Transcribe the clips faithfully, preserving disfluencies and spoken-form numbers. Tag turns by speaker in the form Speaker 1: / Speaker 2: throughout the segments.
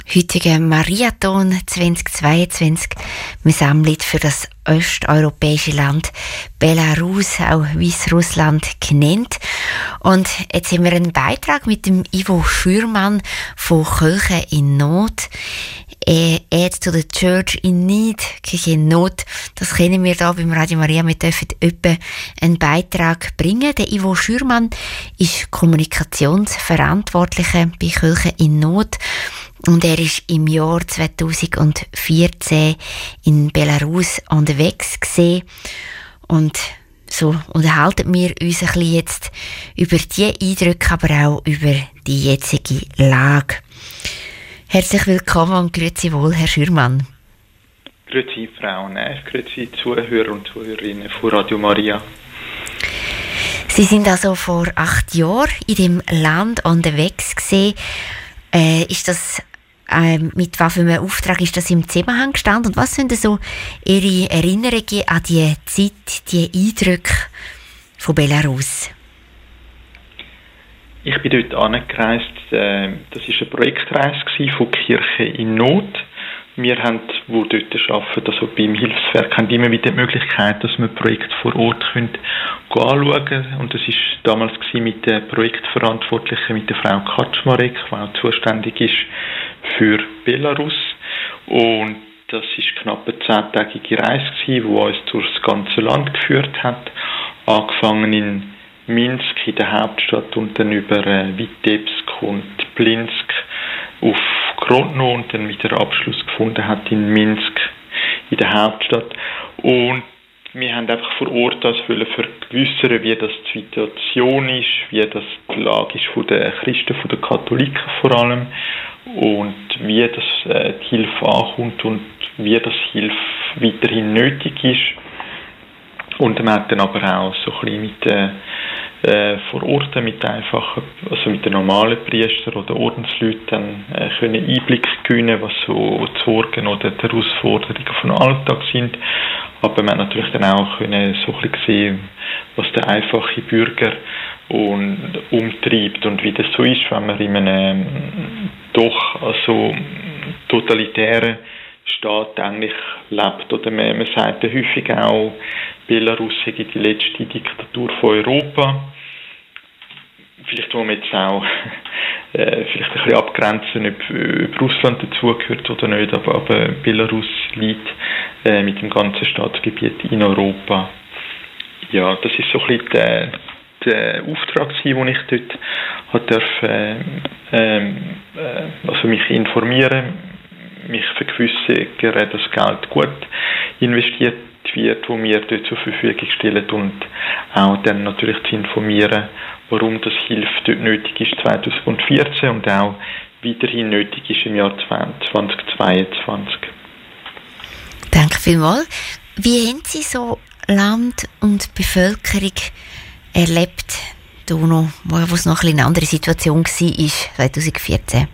Speaker 1: heutigen Mariathon zweitausendzweiundzwanzig. Wir sammeln für das osteuropäische Land Belarus, auch Weißrussland genannt. Und jetzt haben wir einen Beitrag mit dem Ivo Schürmann von Kirche in Not. Aid to the Church in Need, Kirche in Not. Das kennen wir hier beim Radio Maria. Wir dürfen etwa einen Beitrag bringen. Der Ivo Schürmann ist Kommunikationsverantwortlicher bei Kirche in Not. Und er ist im Jahr zweitausendvierzehn in Belarus unterwegs gewesen. Und so unterhalten wir uns ein bisschen jetzt über die Eindrücke, aber auch über die jetzige Lage. Herzlich willkommen und grüezi wohl, Herr Schürmann.
Speaker 2: Grüezi, Frau Neff, grüezi Zuhörer und Zuhörerinnen von Radio Maria.
Speaker 1: Sie sind also vor acht Jahren in dem Land unterwegs gewesen. Äh, ist das, äh, mit was für einem Auftrag ist das im Zusammenhang gestanden? Und was sind so Ihre Erinnerungen an die Zeit, die Eindrücke von Belarus?
Speaker 2: Ich bin dort angereist. Das war eine Projektreise von Kirche in Not. Wir haben, die dort arbeiten, also beim Hilfswerk, haben immer wieder die Möglichkeit, dass wir Projekte vor Ort können anschauen können. Und das war damals mit der Projektverantwortlichen, mit der Frau Kaczmarek, die auch zuständig ist für Belarus. Und das war knapp eine zehntägige Reise, die uns durch das ganze Land geführt hat. Angefangen in Minsk, in der Hauptstadt, und dann über äh, Vitebsk und Plinsk auf Grodno und dann wieder Abschluss gefunden hat in Minsk, in der Hauptstadt. Und wir haben einfach vor Ort das vergewissern, wie das die Situation ist, wie das die Lage ist von den Christen, von den Katholiken vor allem, und wie das äh, die Hilfe ankommt und wie das Hilfe weiterhin nötig ist. Und man hat dann aber auch so ein bisschen mit äh, äh, vor Ort mit einfachen, also mit den normalen Priestern oder Ordensleuten äh, können Einblick gewinnen, was so die Sorgen oder die Herausforderungen vom Alltag sind. Aber man hat natürlich dann auch können so ein bisschen sehen, was der einfache Bürger und umtreibt und wie das so ist, wenn man in einem doch also totalitären Staat eigentlich lebt. Oder man, man sagt ja häufig auch, Belarus sei die letzte Diktatur von Europa. Vielleicht wollen wir jetzt auch äh, vielleicht ein bisschen abgrenzen, ob, ob Russland dazugehört oder nicht, aber, aber Belarus liegt äh, mit dem ganzen Staatsgebiet in Europa. Ja, das ist so ein bisschen der, der Auftrag, den ich dort hat dürfen, äh, äh, also mich informieren, mich vergewissern, dass Geld gut investiert wird, wo wir dort zur Verfügung stellen, und auch dann natürlich zu informieren, warum das Hilfe dort nötig ist zweitausendvierzehn und auch weiterhin nötig ist im Jahr zweitausendzweiundzwanzig.
Speaker 1: Danke vielmals. Wie haben Sie so Land und Bevölkerung erlebt, wo es noch eine andere Situation war zweitausendvierzehn?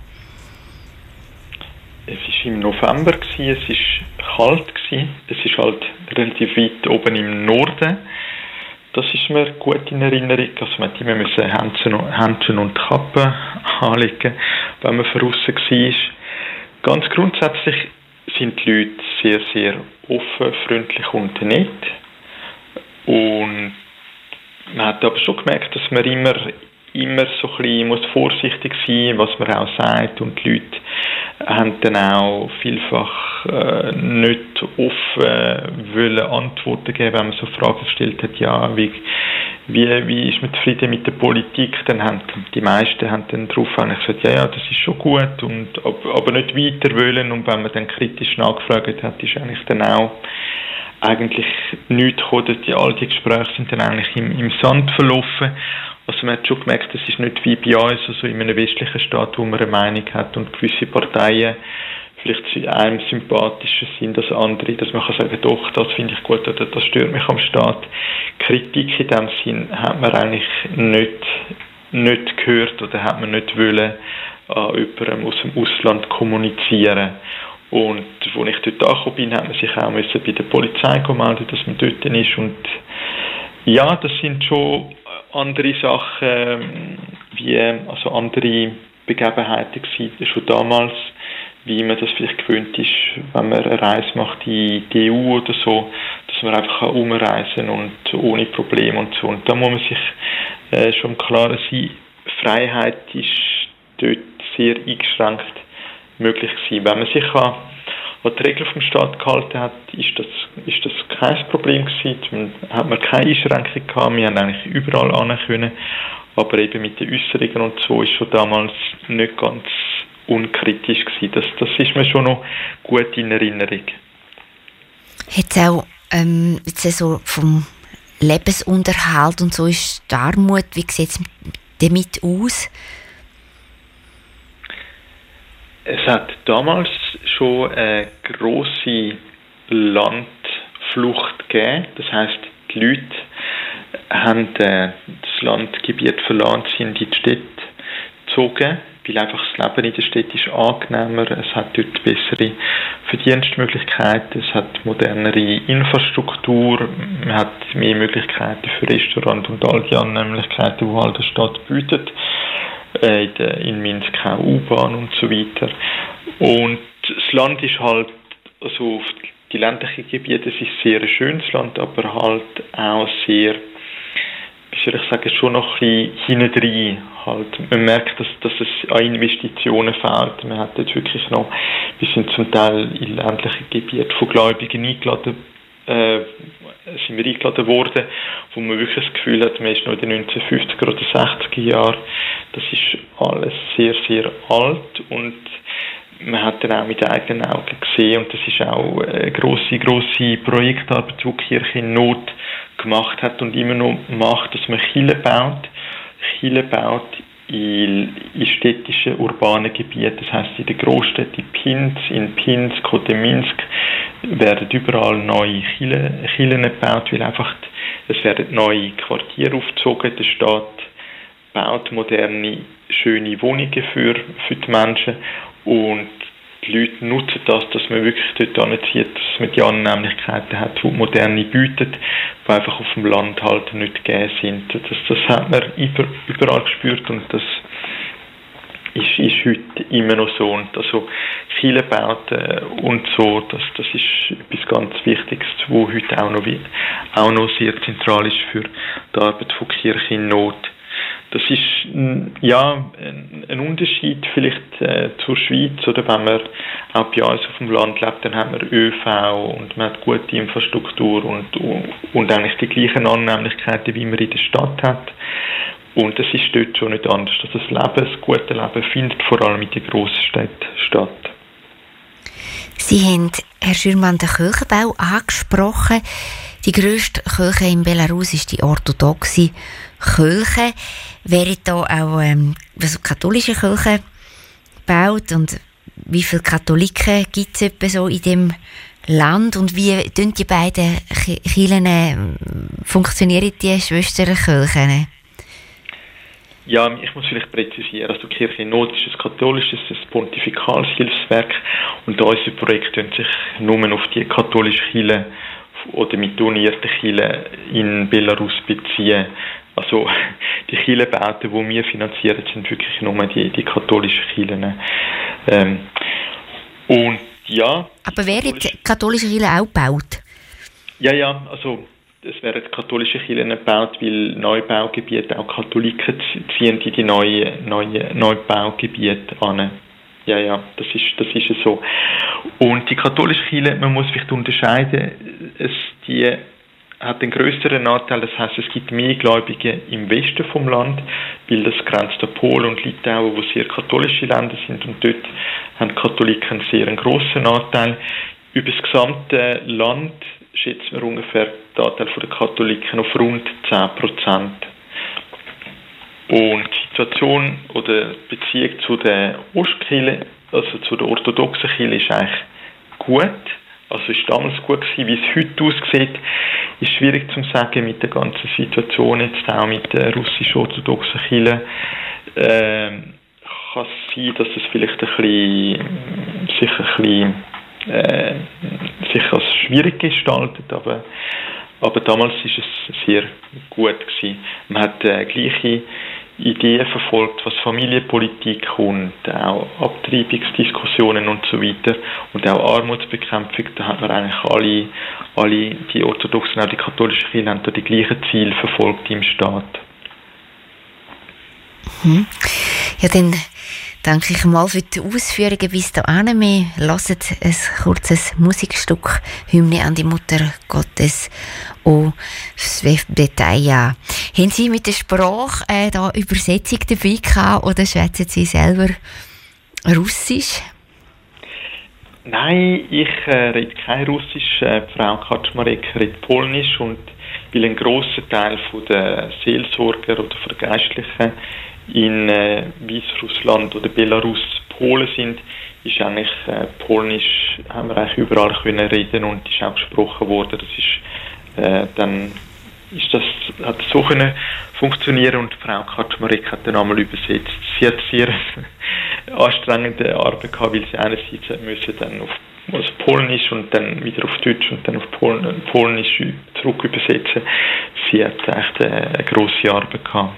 Speaker 2: Es war im November, es war kalt, es ist halt relativ weit oben im Norden. Das ist mir gut in Erinnerung. Also man musste immer Händchen und Kappen anlegen, wenn man draussen war. Ganz grundsätzlich sind die Leute sehr, sehr offen, freundlich und nett. Und man hat aber schon gemerkt, dass man immer, immer so ein bisschen muss vorsichtig sein muss, was man auch sagt. Und die Leute haben dann auch vielfach äh, nicht offen wollen Antworten geben, wenn man so Fragen gestellt hat, ja, wie, wie, wie ist man zufrieden mit der Politik? Dann haben die meisten haben dann darauf gesagt, ja, ja, das ist schon gut, und, aber nicht weiter wollen. Und wenn man dann kritisch nachgefragt hat, ist eigentlich dann auch eigentlich nichts gekommen. Die, all die Gespräche sind dann eigentlich im, im Sand verlaufen. Also man hat schon gemerkt, das ist nicht wie bei uns, also in einem westlichen Staat, wo man eine Meinung hat und gewisse Parteien vielleicht einem sympathischer sind als andere, dass man kann sagen, doch, das finde ich gut oder das stört mich am Staat. Kritik in dem Sinn hat man eigentlich nicht, nicht gehört oder hat man nicht wollen an jemandem aus dem Ausland kommunizieren. Und als ich dort angekommen bin, hat man sich auch müssen bei der Polizei melden, dass man dort ist. Und ja, das sind schon andere Sachen, wie, also andere Begebenheiten gewesen, schon damals, wie man das vielleicht gewöhnt ist, wenn man eine Reise macht in die E U oder so, dass man einfach umreisen kann und ohne Probleme und so. Und da muss man sich äh, schon klar sein, Freiheit ist dort sehr eingeschränkt möglich gewesen. Wenn man sich an, an die Regeln vom Staat gehalten hat, ist das, ist das kein Problem gewesen. Man hat man keine Einschränkung gehabt, wir haben eigentlich überall hin können. Aber eben mit den Äußerungen und so ist schon damals nicht ganz unkritisch gewesen. Das, das ist mir schon noch gut in Erinnerung.
Speaker 1: Hat es auch ähm, jetzt so vom Lebensunterhalt und so ist die Armut, wie sieht es damit aus?
Speaker 2: Es hat damals schon eine grosse Landflucht gegeben. Das heisst, die Leute haben äh, das Landgebiet verlassen, sind in die Städte gezogen, weil einfach das Leben in der Stadt ist angenehmer, es hat dort bessere Verdienstmöglichkeiten, es hat modernere Infrastruktur, man hat mehr Möglichkeiten für Restaurants und all die anderen Möglichkeiten, die halt die Stadt bietet. Äh, in, der, in Minsk auch U-Bahn und so weiter. Und das Land ist halt, also die ländlichen Gebiete, es ist sehr ein schönes Land, aber halt auch sehr, wie soll ich sagen, schon noch ein bisschen hintendrein. Halt. Man merkt, dass, dass es an Investitionen fehlt. Man hat dort wirklich noch, wir sind zum Teil in ländlichen Gebieten von Gläubigen eingeladen, äh, sind wir eingeladen worden, wo man wirklich das Gefühl hat, man ist noch in den neunzehnhundertfünfziger oder sechziger Jahren. Das ist alles sehr, sehr alt und man hat dann auch mit eigenen Augen gesehen und das ist auch eine grosse, grosse Projektarbeit, die die Kirche in Not gemacht hat und immer noch macht, dass man Kirchen baut. Kirchen baut in, in städtischen, urbanen Gebieten, das heisst in den Großstädten, in Pinsk, in Pinsk oder Minsk, werden überall neue Kirchen gebaut, weil einfach es werden neue Quartiere aufgezogen, der Staat baut moderne, schöne Wohnungen für, für die Menschen und die Leute nutzen das, dass man wirklich dort hinzieht, dass man die Annehmlichkeiten hat, die Moderne bietet, die einfach auf dem Land halt nicht gegeben sind. Das, das hat man über, überall gespürt und das ist, ist heute immer noch so. Und also viele Bauten und so, das, das ist etwas ganz Wichtiges, was heute auch noch, auch noch sehr zentral ist für die Arbeit von Kirche in Not. Das ist ja ein Unterschied vielleicht äh, zur Schweiz oder wenn man auch bei uns auf dem Land lebt, dann hat man ÖV und man hat gute Infrastruktur und, und eigentlich die gleichen Annehmlichkeiten, wie man in der Stadt hat. Und das ist dort schon nicht anders. Das Leben, das gute Leben findet vor allem in den Grossstädten statt.
Speaker 1: Sie haben, Herr Schürmann, den Kirchenbau angesprochen. Die grösste Kirche in Belarus ist die orthodoxe Kirche. Wären da auch ähm, also katholische Kirchen gebaut und wie viele Katholiken gibt es etwa so in dem Land und wie tun die beiden Kirchen äh, funktionieren, die Schwesterkirchen?
Speaker 2: Ja, ich muss vielleicht präzisieren, also die Kirche in Not ist ein katholisches, ein pontifikales Hilfswerk und unser Projekt tun sich nur auf die katholische Kirche oder mit unierten Kirchen in Belarus beziehen. Also die Kirchenbauten, die wir finanzieren, sind wirklich nur die, die katholischen Kirchen. Ähm, und ja.
Speaker 1: Aber werden die katholische Kirchen auch gebaut?
Speaker 2: Ja, ja, also es werden katholische Kirchen gebaut, weil Neubaugebiete auch Katholiken ziehen in die neuen neue Neubaugebiete an. Ja, ja, das ist, das ist so. Und die katholische Kirche, man muss vielleicht unterscheiden, es, die hat einen größeren Nachteil, das heisst, es gibt mehr Gläubige im Westen vom Land, weil das grenzt an Polen und Litauen, wo sehr katholische Länder sind und dort haben Katholiken einen sehr grossen Nachteil. Über das gesamte Land schätzen wir ungefähr den Anteil der Katholiken auf rund zehn Prozent. Und die Situation oder die Beziehung zu der Ostkirche, also zu der orthodoxen Kirche, ist eigentlich gut. Also ist damals gut gewesen. Wie es heute aussieht, ist schwierig zu sagen mit der ganzen Situation, jetzt auch mit der russisch-orthodoxen Kirche. Ähm, kann es sein, dass es vielleicht ein bisschen, sich ein bisschen äh, sich als schwierig gestaltet, aber, aber damals ist es sehr gut gewesen. Man hat äh, gleiche Ideen verfolgt, was Familienpolitik und auch Abtreibungsdiskussionen und so weiter und auch Armutsbekämpfung, da hat man eigentlich alle, alle die orthodoxen, auch die katholischen Kirchen haben da die gleichen Ziele verfolgt im Staat.
Speaker 1: Hm. Ja, dann danke ich mal für die Ausführungen bis dahin. Wir hören ein kurzes Musikstück, Hymne an die Mutter Gottes und Detail an. Haben Sie mit der Sprache äh, da Übersetzung dabei gehabt oder schwätzen Sie selber Russisch?
Speaker 2: Nein, ich äh, rede kein Russisch. Äh, Frau Kaczmarek redet Polnisch und weil ein grosser Teil der Seelsorger oder Vergeistlichen in äh, Weißrussland oder Belarus Polen sind, ist eigentlich äh, Polnisch, haben wir eigentlich überall können reden und ist auch gesprochen worden. Das ist äh, dann ist das, hat so können funktionieren und Frau Kaczmarek hat dann einmal übersetzt. Sie hat sehr anstrengende Arbeit gehabt, weil sie einerseits hat müssen dann auf also Polnisch und dann wieder auf Deutsch und dann auf Pol- Polnisch zurück übersetzen. Sie hat echt eine, eine grosse Arbeit gehabt.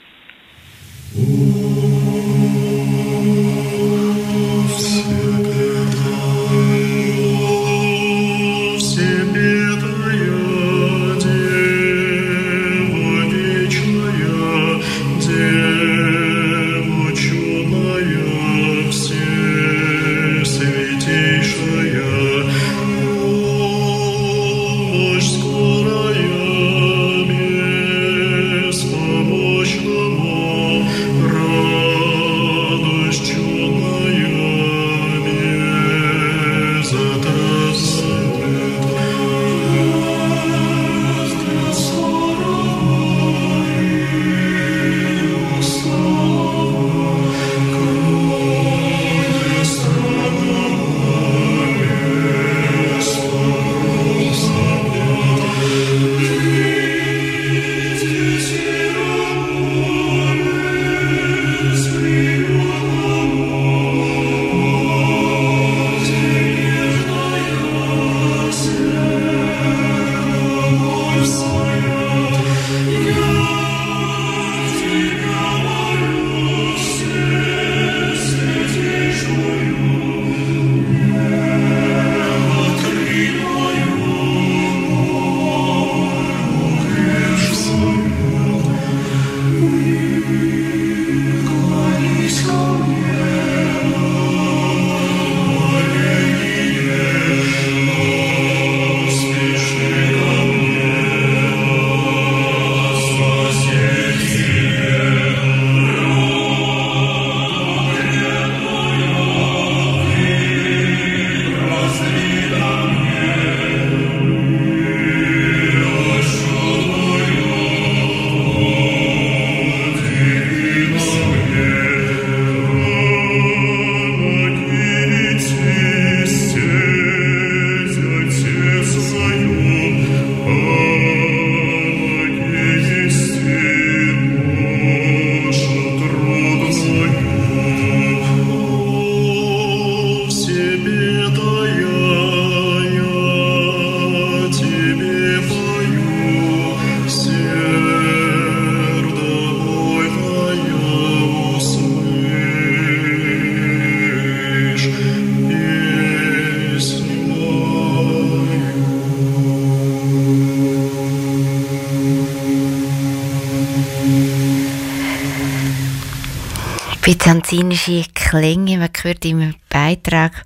Speaker 1: Byzantinische Klänge, man hört im Beitrag,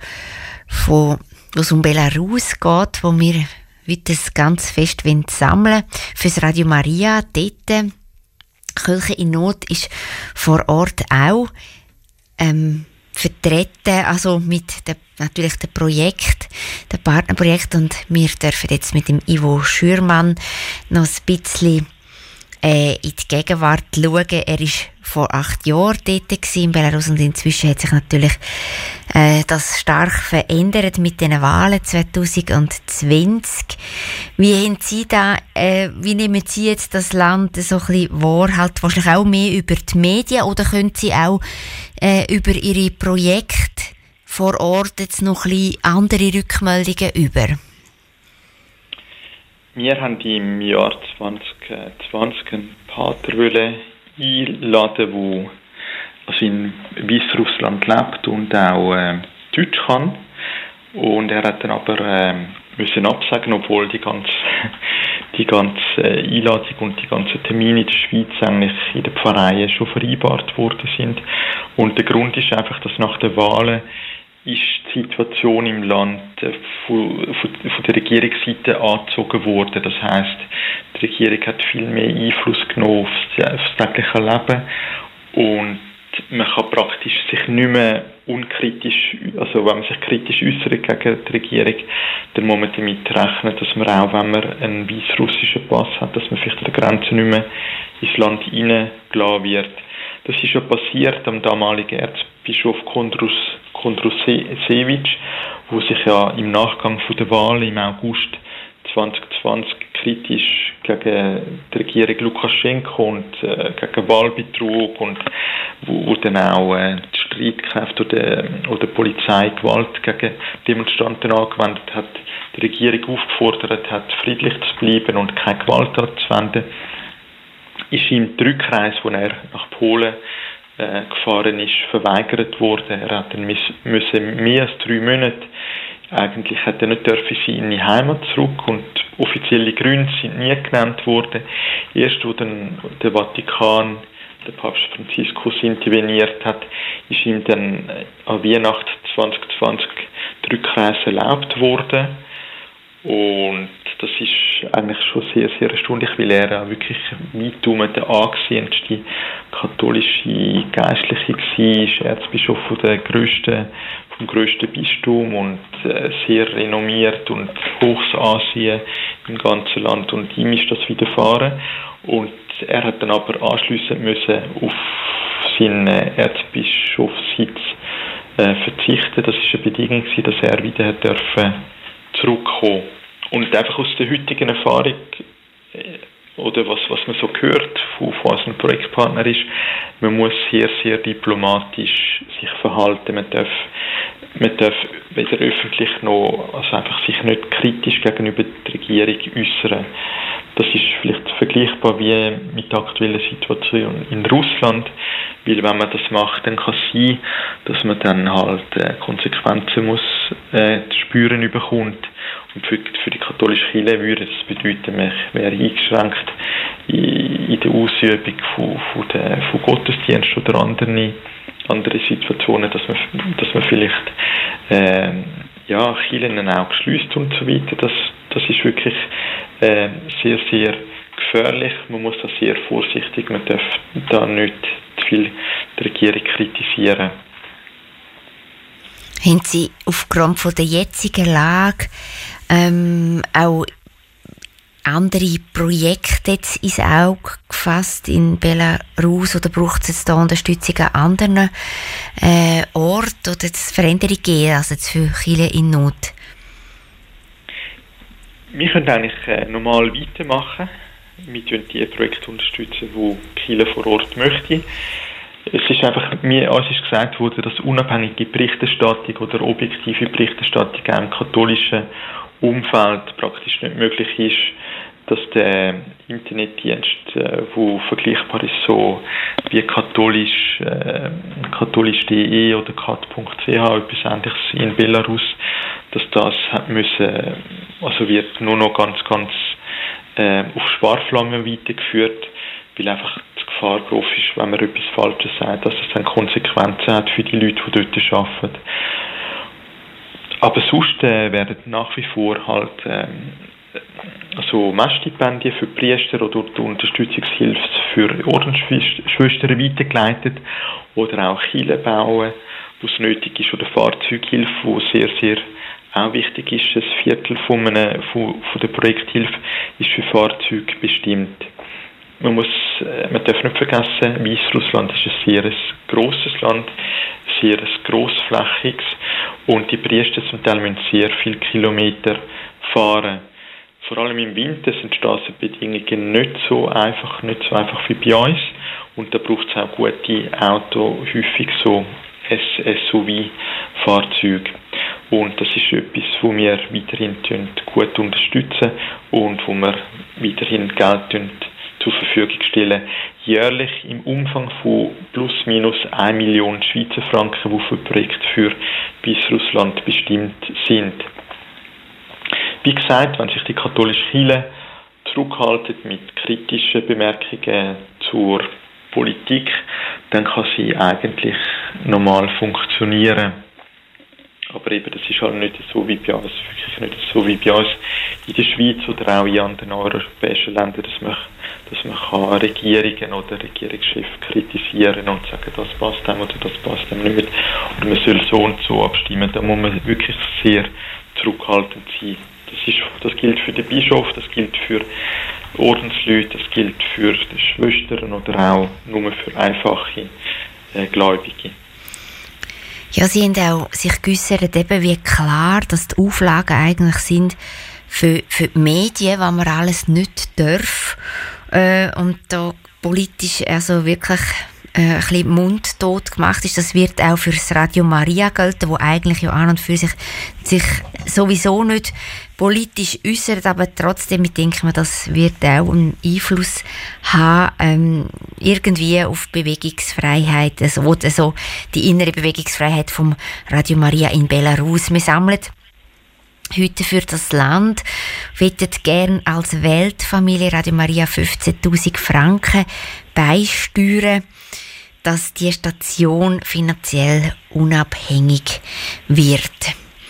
Speaker 1: von, wo es um Belarus geht, wo wir heute das ganz fest sammeln fürs Radio Maria. Dort, Kirche in Not ist vor Ort auch ähm, vertreten, also mit der, natürlich dem Projekt, dem Partnerprojekt, und wir dürfen jetzt mit dem Ivo Schürmann noch ein bisschen äh, in die Gegenwart schauen. Er ist vor acht Jahren dort in Belarus und inzwischen hat sich natürlich äh, das stark verändert mit den Wahlen zwanzig zwanzig. Wie haben Sie da, äh, wie nehmen Sie jetzt das Land so ein bisschen wahr, halt wahrscheinlich auch mehr über die Medien, oder können Sie auch äh, über Ihre Projekte vor Ort jetzt noch ein bisschen andere Rückmeldungen über?
Speaker 2: Wir haben im Jahr zwanzig zwanzig einen Pater wollen einladen, wo also in Weißrussland lebt und auch äh, Deutsch kann. Und er hat dann aber äh, müssen absagen, obwohl die ganze, die ganze Einladung und die ganzen Termine in der Schweiz eigentlich in den Pfarreien schon vereinbart worden sind. Und der Grund ist einfach, dass nach den Wahlen ist die Situation im Land von, von, von der Regierungsseite angezogen worden. Das heisst, die Regierung hat viel mehr Einfluss genommen aufs, aufs tägliche Leben und man kann praktisch sich nicht mehr unkritisch, also wenn man sich kritisch äußert gegen die Regierung, dann muss man damit rechnen, dass man auch, wenn man einen weißrussischen Pass hat, dass man vielleicht an der Grenze nicht mehr ins Land hineingelassen wird. Das ist ja passiert am damaligen Erzbischof Kondrus, Kondrusewitsch, wo sich ja im Nachgang von der Wahl im August zwanzig zwanzig kritisch gegen die Regierung Lukaschenko und äh, gegen Wahlbetrug und wo, wo dann auch äh, die Streitkräfte oder, oder die Polizei Gewalt gegen Demonstranten angewendet hat, die Regierung aufgefordert hat, friedlich zu bleiben und keine Gewalt anzuwenden, ist ihm die Rückreise, wo er nach Polen äh, gefahren ist, verweigert worden. Er hat dann müssen mehr als drei Monate eigentlich hätte er nicht dürfen in seine Heimat zurück und offizielle Gründe sind nie genannt worden. Erst wo dann der Vatikan, der Papst Franziskus interveniert hat, ist ihm dann an Weihnachten zwanzig zwanzig die Rückreise erlaubt worden. Und das ist eigentlich schon sehr, sehr erstaunlich, weil er auch wirklich weit um der angesehenste katholische Geistliche war, Erzbischof von der grössten vom grössten Bistum und äh, sehr renommiert und hohes Ansehen im ganzen Land und ihm ist das widerfahren und er hat dann aber anschliessend müssen auf seinen Erzbischofssitz äh, verzichten. Das ist eine Bedingung gewesen, dass er wieder dürfen zurückkommen. Und einfach aus der heutigen Erfahrung äh, oder was, was man so hört von, von unseren Projektpartnern ist, man muss sehr, sehr diplomatisch sich verhalten. Man darf, man darf weder öffentlich noch, also einfach sich nicht kritisch gegenüber der Regierung äußern. Das ist vielleicht vergleichbar wie mit der aktuellen Situation in Russland, weil wenn man das macht, dann kann es sein, dass man dann halt äh, Konsequenzen muss äh, zu spüren bekommt. Und für, für die katholische Kirche würde das bedeuten, man wäre eingeschränkt in, in der Ausübung von, von, der, von Gottesdienst oder anderen, andere Situationen, dass man, dass man vielleicht äh, ja, Kirchen auch geschliesst und so weiter. Das, das ist wirklich äh, sehr, sehr gefährlich. Man muss da sehr vorsichtig, man darf da nicht zu viel die Regierung kritisieren.
Speaker 1: Haben Sie aufgrund von der jetzigen Lage ähm, auch andere Projekte jetzt ins Auge gefasst in Belarus oder braucht es jetzt da Unterstützung an anderen äh, Orten oder es Veränderungen geben, also jetzt für Kirchen in Not?
Speaker 2: Wir können eigentlich äh, normal weitermachen. Wir unterstützen die Projekte, unterstützen, die die Kirche vor Ort möchte. Es ist einfach, mir, uns ist gesagt worden, dass unabhängige Berichterstattung oder objektive Berichterstattung auch im katholischen Umfeld praktisch nicht möglich ist, dass der Internetdienst, äh, wo vergleichbar ist so wie katholisch, äh, katholisch punkt de oder kat punkt c h, etwas Ähnliches in Belarus, dass das hat müssen, also wird nur noch ganz, ganz äh, auf Sparflamme weitergeführt, weil einfach die Gefahr groß ist, wenn man etwas Falsches sagt, dass es dann Konsequenzen hat für die Leute, die dort arbeiten. Aber sonst äh, werden nach wie vor halt ähm, also Messstipendien für Priester oder die Unterstützungshilfe für Ordensschwestern weitergeleitet oder auch Kirchen bauen, wo es nötig ist, oder Fahrzeughilfe, wo sehr, sehr auch wichtig ist. Ein Viertel von, einer, von, von der Projekthilfe ist für Fahrzeuge bestimmt. Man muss, man darf nicht vergessen, Weißrussland ist ein sehr grosses Land, sehr grossflächiges und die Priester zum Teil müssen sehr viele Kilometer fahren. Vor allem im Winter sind die Strassenbedingungen nicht so einfach, nicht so einfach wie bei uns und da braucht es auch gute Autos, häufig so S U V-Fahrzeuge. Und das ist etwas, wo wir weiterhin gut unterstützen und wo wir weiterhin Geld zur zur Verfügung stellen, jährlich im Umfang von plus minus eine Million Schweizer Franken, die für Projekte für Weißrussland bestimmt sind. Wie gesagt, wenn sich die katholische Kirche zurückhaltet mit kritischen Bemerkungen zur Politik, dann kann sie eigentlich normal funktionieren. Aber eben, das ist halt nicht so wie bei uns, wirklich nicht so wie bei uns in der Schweiz oder auch in anderen europäischen Ländern, dass man, dass man kann Regierungen oder Regierungschefs kritisieren und sagen, das passt dem oder das passt dem nicht. Oder man soll so und so abstimmen. Da muss man wirklich sehr zurückhaltend sein. Das, ist, das gilt für den Bischof, das gilt für Ordensleute, das gilt für die Schwestern oder auch nur für einfache äh, Gläubige.
Speaker 1: Ja, Sie haben auch sich geäussert, eben wie klar, dass die Auflagen eigentlich sind für, für die Medien, was man alles nicht darf. Äh, und da politisch also wirklich äh, ein bisschen mundtot gemacht ist. Das wird auch für das Radio Maria gelten, wo eigentlich ja an und für sich, sich sowieso nicht politisch äußert, aber trotzdem, ich denke mir, das wird auch einen Einfluss haben, ähm, irgendwie auf Bewegungsfreiheit, also, also die innere Bewegungsfreiheit vom Radio Maria in Belarus. Wir sammeln heute für das Land, wettet gern als Weltfamilie Radio Maria fünfzehntausend Franken beisteuern, dass die Station finanziell unabhängig wird.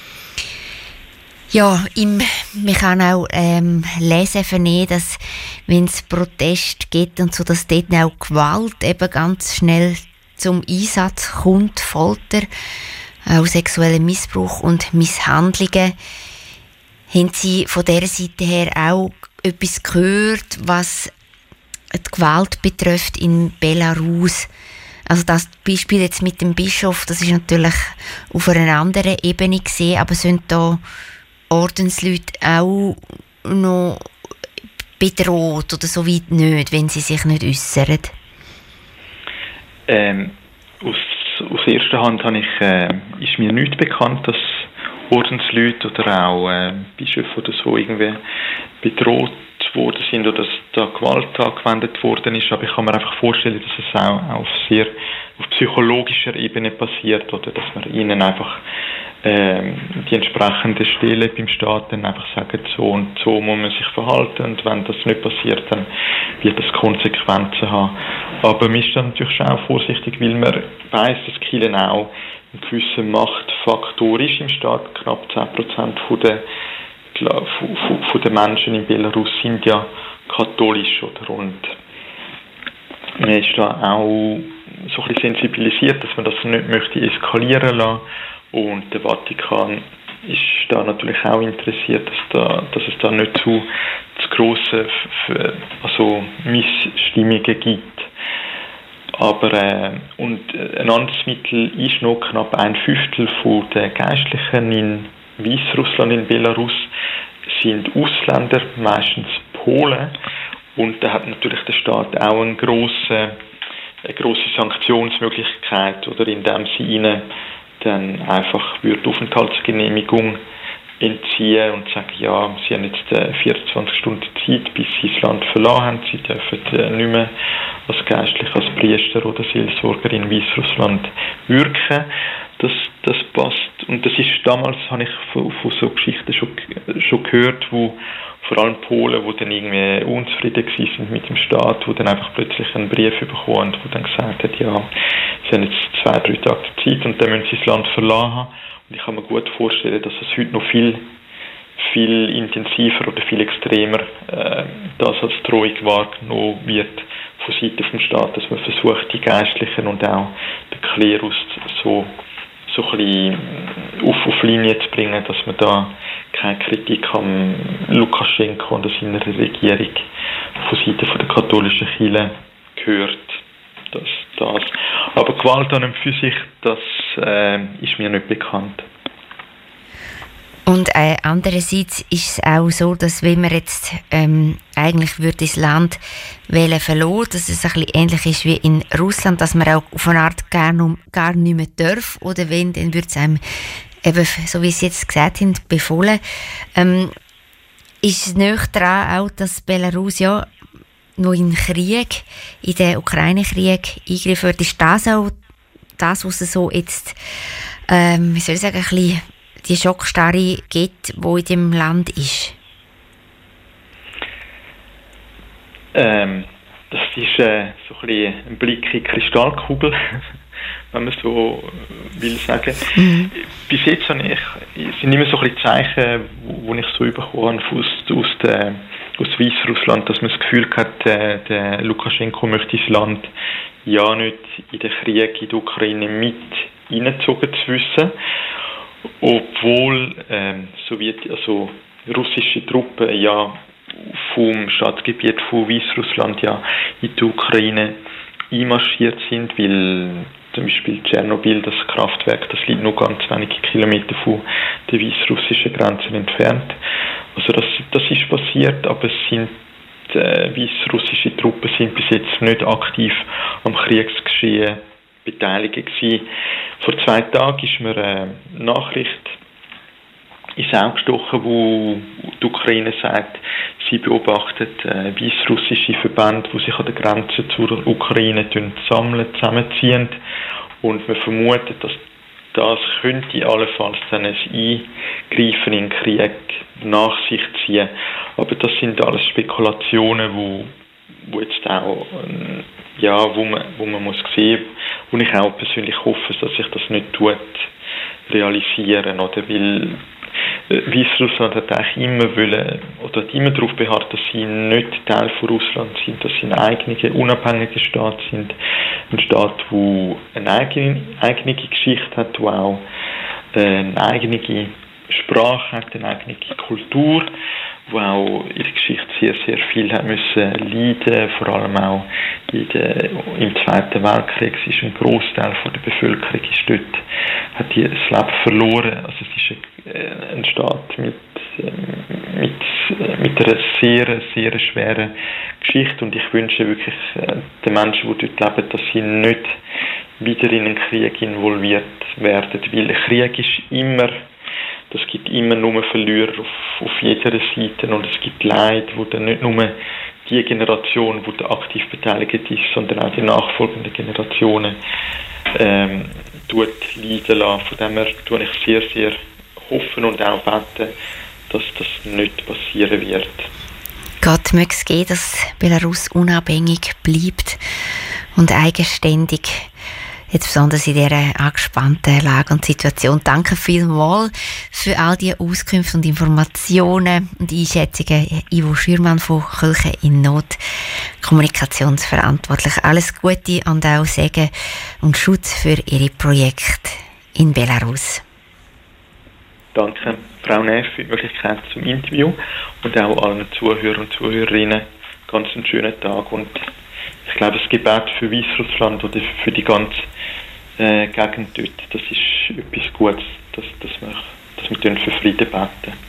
Speaker 1: Ja, im, man kann auch ähm, lesen, vernehmen, dass wenn es Protest gibt und so, dass dort auch Gewalt eben ganz schnell zum Einsatz kommt, Folter, auch sexueller Missbrauch und Misshandlungen. Haben Sie von dieser Seite her auch etwas gehört, was die Gewalt betrifft in Belarus? Also das Beispiel jetzt mit dem Bischof, das ist natürlich auf einer anderen Ebene gesehen, aber sind da Ordensleute auch noch bedroht oder so weit nicht, wenn sie sich nicht äußern?
Speaker 2: Ähm, aus, aus erster Hand habe ich, äh, ist mir nicht bekannt, dass Ordensleute oder auch äh, Bischöfe oder so irgendwie bedroht worden sind oder dass da Gewalt angewendet worden ist, aber ich kann mir einfach vorstellen, dass es auch auf sehr auf psychologischer Ebene passiert oder dass man ihnen einfach ähm, die entsprechenden Stellen beim Staat dann einfach sagen, so und so muss man sich verhalten und wenn das nicht passiert, dann wird das Konsequenzen haben. Aber man ist dann natürlich schon auch vorsichtig, weil man weiss, dass Kirche auch ein gewisser Machtfaktor ist im Staat. Knapp zehn Prozent von der von den Menschen in Belarus sind ja katholisch, oder? Und man ist da auch so ein bisschen sensibilisiert, dass man das nicht möchte eskalieren lassen. Und der Vatikan ist da natürlich auch interessiert, dass, da, dass es da nicht zu, zu grosse also Missstimmungen gibt. Aber äh, und ein anderes Mittel ist noch knapp ein Fünftel von den Geistlichen in Weißrussland, in Belarus, sind Ausländer, meistens Polen. Und da hat natürlich der Staat auch eine grosse, eine grosse Sanktionsmöglichkeit, oder indem sie ihnen dann einfach würde Aufenthaltsgenehmigung entziehen und sagen, ja, sie haben jetzt vierundzwanzig Stunden Zeit, bis sie das Land verlassen haben. Sie dürfen nicht mehr als Geistlich, als Priester oder Seelsorger in Weißrussland wirken. Das, das passt. Und das ist damals, habe ich von, von so Geschichten schon, schon gehört, wo vor allem Polen, die dann irgendwie unzufrieden sind mit dem Staat, wo dann einfach plötzlich einen Brief bekommen und wo dann gesagt hat, ja, sie haben jetzt zwei, drei Tage Zeit und dann müssen sie das Land verlassen. Und ich kann mir gut vorstellen, dass es heute noch viel, viel intensiver oder viel extremer äh, das als Drohung wahrgenommen wird von Seiten vom Staat, dass man versucht, die Geistlichen und auch den Klerus so, so ein bisschen auf, auf Linie zu bringen, dass man da keine Kritik am Lukaschenko und seiner Regierung von Seiten von der katholischen Kirche gehört. Das, das. Aber Gewalt an und für sich, das äh, ist mir nicht bekannt.
Speaker 1: Und äh, andererseits ist es auch so, dass wenn man jetzt ähm, eigentlich würde das Land wählen verloren, dass es ein bisschen ähnlich ist wie in Russland, dass man auch auf eine Art gar, noch, gar nicht mehr darf, oder wenn, dann würde es einem eben, so wie Sie jetzt gesagt haben, befohlen. Ähm, ist es näher daran auch, dass Belarus ja noch in den Krieg, in den Ukraine-Krieg eingegriffen wird. Ist das auch das, was es so jetzt, ähm, wie soll ich sagen, ein bisschen die Schockstarre gibt, die in dem Land ist?
Speaker 2: Ähm, das ist äh, so ein bisschen ein Blick in die Kristallkugel, wenn man so will sagen. Mhm. Bis jetzt habe ich, sind immer so ein bisschen Zeichen, wo ich so bekommen habe aus, aus, der, aus Weißrussland, dass man das Gefühl hat, der, der Lukaschenko möchte das Land ja nicht in den Krieg in der Ukraine mit hineingezogen zu wissen, obwohl ähm, Sowjet, also russische Truppen ja vom Staatsgebiet von Weißrussland ja in die Ukraine einmarschiert sind, weil zum Beispiel Tschernobyl, das Kraftwerk, das liegt nur ganz wenige Kilometer von den weißrussischen Grenzen entfernt. Also das, das ist passiert, aber es sind äh, weißrussische Truppen sind bis jetzt nicht aktiv am Kriegsgeschehen beteiligt gewesen. Vor zwei Tagen ist mir eine Nachricht ins Auge gestochen, wo die Ukraine sagt, sie beobachtet äh, weißrussische Verbände, die sich an der Grenze zur Ukraine sammeln, zusammenziehen. Und man vermutet, dass das könnte allenfalls dann ein Eingreifen in den Krieg nach sich ziehen. Aber das sind alles Spekulationen, wo, wo jetzt auch, äh, ja, wo man, wo man muss sehen, und ich auch persönlich hoffe, dass sich das nicht tut realisieren, oder? Weil Weißrussland hat eigentlich immer wollen, oder hat immer darauf beharrt, dass sie nicht Teil von Russland sind, dass sie ein eigener, unabhängiger Staat sind. Ein Staat, der eine eigene, eigene Geschichte hat, der auch eine eigene Sprache hat, eine eigene Kultur, wo auch ihre Geschichte sehr, sehr viel hat müssen leiden, vor allem auch in der, im Zweiten Weltkrieg. Es ist ein Großteil von der Bevölkerung ist dort, hat die das Leben verloren. Also es ist ein, ein Staat mit, mit, mit einer sehr, sehr schweren Geschichte, und ich wünsche wirklich den Menschen, die dort leben, dass sie nicht wieder in einen Krieg involviert werden, weil Krieg ist immer, das gibt immer nur Verlierer auf, auf jeder Seite, und es gibt Leid, wo dann nicht nur die Generation, die da aktiv beteiligt ist, sondern auch die nachfolgenden Generationen ähm, tut leiden lassen. Von dem her tue ich sehr, sehr hoffen und auch beten, dass das nicht passieren wird.
Speaker 1: Gott möge es gehen, dass Belarus unabhängig bleibt und eigenständig. Jetzt besonders in dieser angespannten Lage und Situation. Danke vielmals für all die Auskünfte und Informationen und Einschätzungen. Ivo Schürmann von Kirche in Not, kommunikationsverantwortlich. Alles Gute und auch Segen und Schutz für Ihre Projekte in Belarus.
Speaker 2: Danke, Frau Neff, für die Möglichkeit zum Interview, und auch allen Zuhörern und Zuhörerinnen ganz einen schönen Tag. Und ich glaube, das Gebet für Weißrussland oder für die ganze äh, Gegend dort, das ist etwas Gutes, dass, dass wir, dass wir für Frieden beten.